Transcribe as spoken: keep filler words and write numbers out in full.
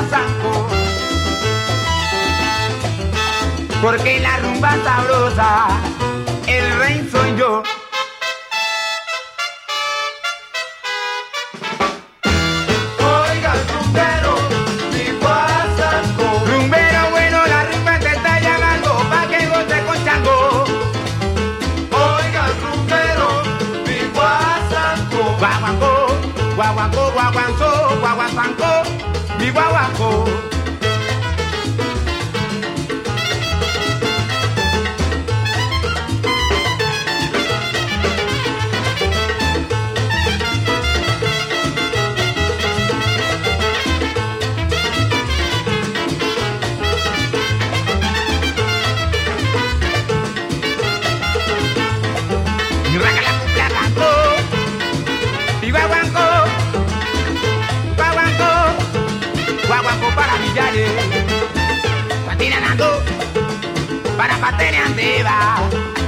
zanco, porque la rumba sabrosa, el rey soy yo. Oiga, rumbero, mi guasanco. Rumbero bueno, la rumba te está llamando pa' que goce con chango. Oiga, rumbero, mi guasanco. Guaguancó, guaguancó, guaguanzó, guaguancó, mi guaguancó. Para millares, patinando, para pateneandeva.